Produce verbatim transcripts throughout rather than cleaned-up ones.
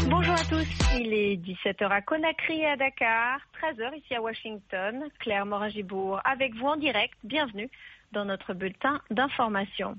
Bonjour à tous, il est dix-sept heures à Conakry et à Dakar, treize heures ici à Washington. Claire Morin-Gibourg avec vous en direct, bienvenue dans notre bulletin d'information.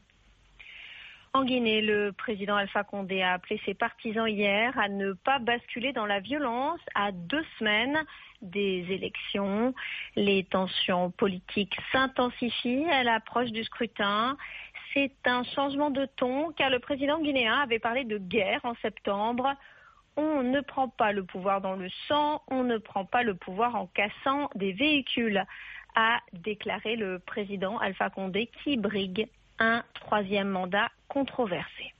En Guinée, le président Alpha Condé a appelé ses partisans hier à ne pas basculer dans la violence à deux semaines des élections. Les tensions politiques s'intensifient à l'approche du scrutin. C'est un changement de ton car le président guinéen avait parlé de guerre en septembre. On ne prend pas le pouvoir dans le sang, on ne prend pas le pouvoir en cassant des véhicules, a déclaré le président Alpha Condé qui brigue un troisième mandat controversé.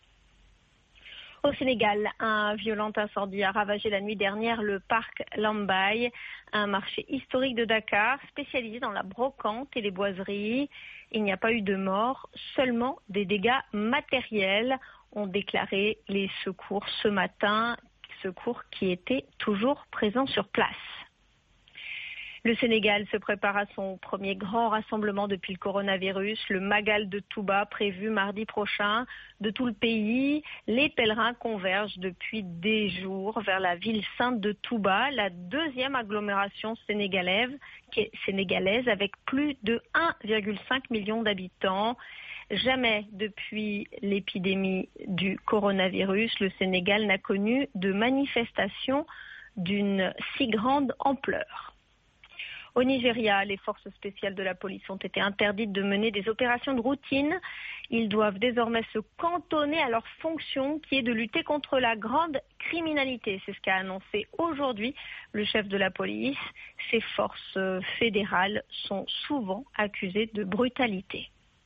Au Sénégal, un violent incendie a ravagé la nuit dernière le parc Lambaye, un marché historique de Dakar spécialisé dans la brocante et les boiseries. Il n'y a pas eu de morts, seulement des dégâts matériels, ont déclaré les secours ce matin, secours qui étaient toujours présents sur place. Le Sénégal se prépare à son premier grand rassemblement depuis le coronavirus, le Magal de Touba, prévu mardi prochain. De tout le pays, les pèlerins convergent depuis des jours vers la ville sainte de Touba, la deuxième agglomération sénégalaise, qui est sénégalaise avec plus de un virgule cinq million d'habitants. Jamais depuis l'épidémie du coronavirus, le Sénégal n'a connu de manifestations d'une si grande ampleur. Au Nigeria, les forces spéciales de la police ont été interdites de mener des opérations de routine. Ils doivent désormais se cantonner à leur fonction qui est de lutter contre la grande criminalité. C'est ce qu'a annoncé aujourd'hui le chef de la police. Ces forces fédérales sont souvent accusées de brutalité.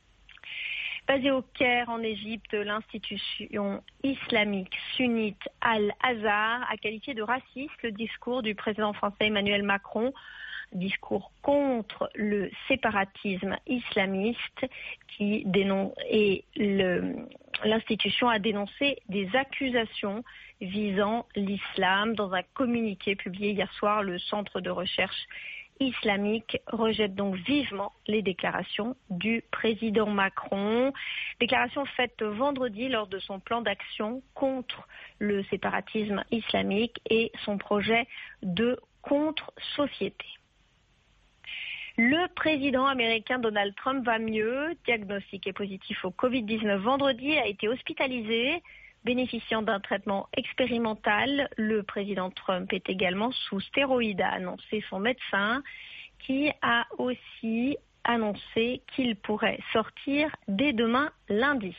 Basée au Caire, en Égypte, l'institution islamique sunnite Al-Azhar a qualifié de raciste le discours du président français Emmanuel Macron, discours contre le séparatisme islamiste qui dénonce, et le, l'institution a dénoncé des accusations visant l'islam. Dans un communiqué publié hier soir, le Centre de recherche islamique rejette donc vivement les déclarations du président Macron. Déclaration faite vendredi lors de son plan d'action contre le séparatisme islamique et son projet de contre-société. Le président américain Donald Trump va mieux. Diagnostiqué positif au covid dix-neuf vendredi, a été hospitalisé. Bénéficiant d'un traitement expérimental, le président Trump est également sous stéroïdes, a annoncé son médecin, qui a aussi annoncé qu'il pourrait sortir dès demain lundi.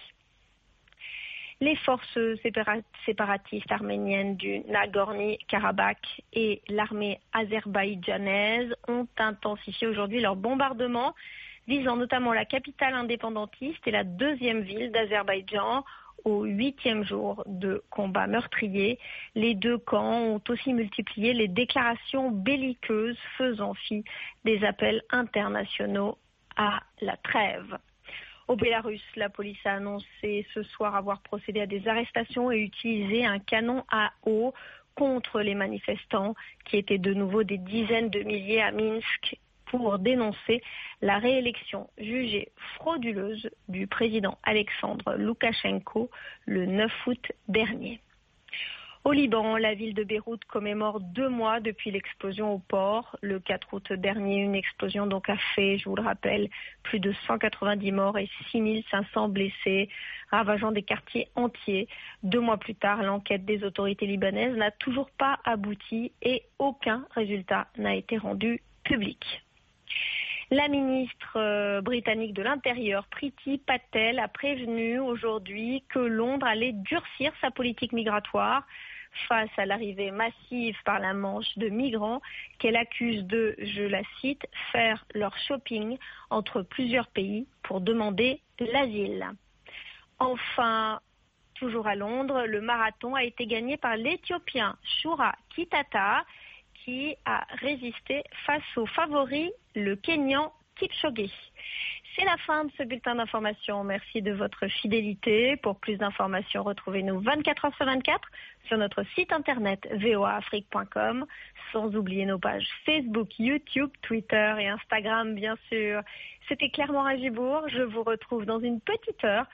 Les forces séparatistes arméniennes du Nagorno-Karabakh et l'armée azerbaïdjanaise ont intensifié aujourd'hui leurs bombardements, visant notamment la capitale indépendantiste et la deuxième ville d'Azerbaïdjan. Au huitième jour de combats meurtriers, les deux camps ont aussi multiplié les déclarations belliqueuses faisant fi des appels internationaux à la trêve. Au Bélarus, la police a annoncé ce soir avoir procédé à des arrestations et utilisé un canon à eau contre les manifestants qui étaient de nouveau des dizaines de milliers à Minsk pour dénoncer la réélection jugée frauduleuse du président Alexandre Loukachenko le neuf août dernier. Au Liban, la ville de Beyrouth commémore deux mois depuis l'explosion au port. Le quatre août dernier, une explosion donc a fait, je vous le rappelle, plus de cent quatre-vingt-dix morts et six mille cinq cents blessés, ravageant des quartiers entiers. Deux mois plus tard, l'enquête des autorités libanaises n'a toujours pas abouti et aucun résultat n'a été rendu public. La ministre euh, britannique de l'Intérieur, Priti Patel, a prévenu aujourd'hui que Londres allait durcir sa politique migratoire face à l'arrivée massive par la Manche de migrants qu'elle accuse de, je la cite, faire leur shopping entre plusieurs pays pour demander l'asile. Enfin, toujours à Londres, le marathon a été gagné par l'Éthiopien Shura Kitata, qui a résisté face au favori, le Kenyan Kipchoge. C'est la fin de ce bulletin d'information. Merci de votre fidélité. Pour plus d'informations, retrouvez-nous vingt-quatre heures sur vingt-quatre sur notre site internet v o a afrique point com, sans oublier nos pages Facebook, YouTube, Twitter et Instagram, bien sûr. C'était Claire Morin-Gibourg. Je vous retrouve dans une petite heure